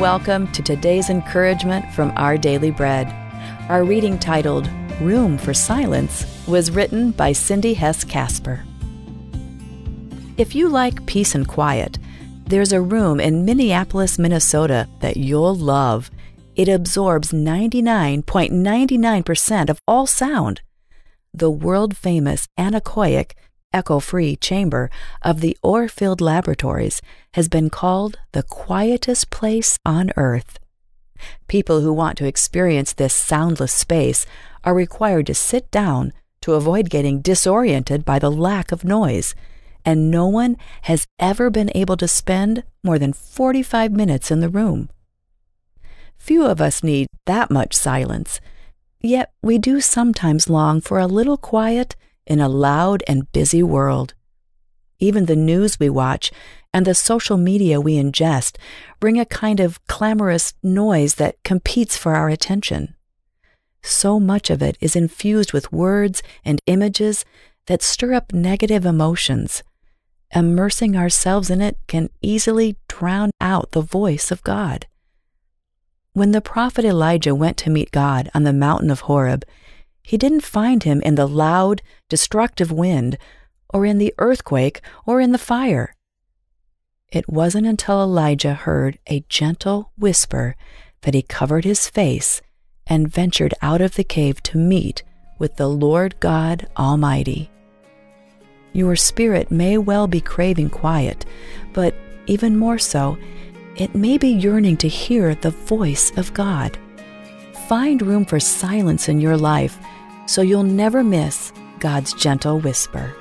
welcome to today's encouragement from Our Daily Bread. Our reading titled, Room for Silence, was written by Cindy Hess Casper. If you like peace and quiet, there's a room in Minneapolis, Minnesota that you'll love. It absorbs 99.99% of all sound. The world-famous anechoic, echo-free chamber of the Orfield Laboratories has been called the quietest place on Earth. People who want to experience this soundless space are required to sit down to avoid getting disoriented by the lack of noise, and no one has ever been able to spend more than 45 minutes in the room. Few of us need that much silence, yet we do sometimes long for a little quiet in a loud and busy world. Even the news we watch and the social media we ingest bring a kind of clamorous noise that competes for our attention. So much of it is infused with words and images that stir up negative emotions. Immersing ourselves in it can easily drown out the voice of God. When the prophet Elijah went to meet God on the mountain of Horeb, he didn't find him in the loud, destructive wind, or in the earthquake, or in the fire. It wasn't until Elijah heard a gentle whisper that he covered his face and ventured out of the cave to meet with the Lord God Almighty. Your spirit may well be craving quiet, but even more so, it may be yearning to hear the voice of God. Find room for silence in your life so you'll never miss God's gentle whisper.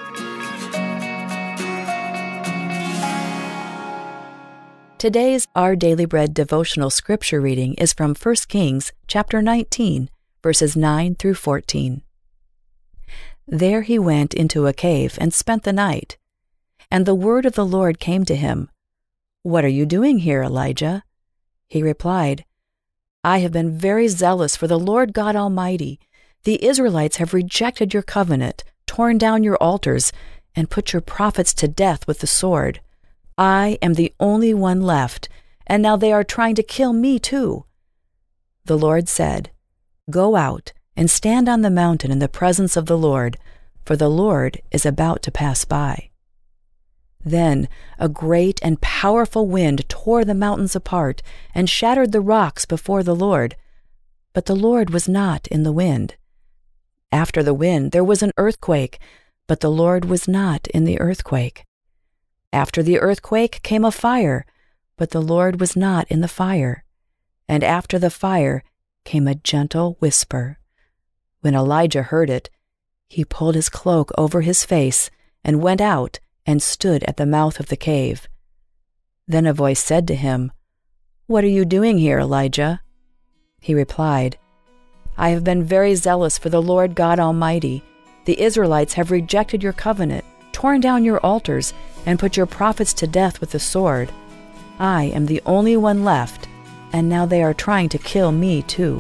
Today's Our Daily Bread devotional scripture reading is from 1 Kings chapter 19, verses 9 through 14. There he went into a cave and spent the night. And the word of the Lord came to him, "What are you doing here, Elijah?" He replied, "I have been very zealous for the Lord God Almighty. The Israelites have rejected your covenant, torn down your altars, and put your prophets to death with the sword. I am the only one left, and now they are trying to kill me too." The Lord said, "Go out and stand on the mountain in the presence of the Lord, for the Lord is about to pass by." Then a great and powerful wind tore the mountains apart and shattered the rocks before the Lord, but the Lord was not in the wind. After the wind there was an earthquake, but the Lord was not in the earthquake. After the earthquake came a fire, but the Lord was not in the fire. And after the fire came a gentle whisper. When Elijah heard it, he pulled his cloak over his face and went out and stood at the mouth of the cave. Then a voice said to him, "What are you doing here, Elijah?" He replied, "I have been very zealous for the Lord God Almighty. The Israelites have rejected your covenant, torn down your altars, and put your prophets to death with the sword. I am the only one left, and now they are trying to kill me too."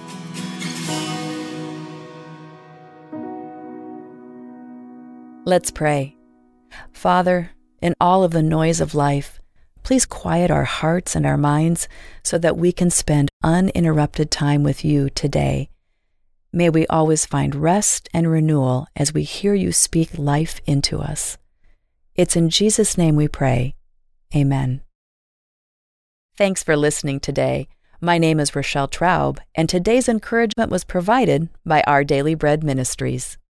Let's pray. Father, in all of the noise of life, please quiet our hearts and our minds so that we can spend uninterrupted time with you today. May we always find rest and renewal as we hear you speak life into us. It's in Jesus' name we pray. Amen. Thanks for listening today. My name is Rochelle Traub, and today's encouragement was provided by Our Daily Bread Ministries.